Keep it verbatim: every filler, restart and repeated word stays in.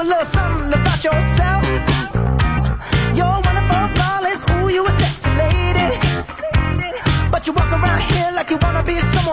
a little something about yourself. You're wonderful, flawless, ooh, you a sexy lady. But you walk around here like you wanna be someone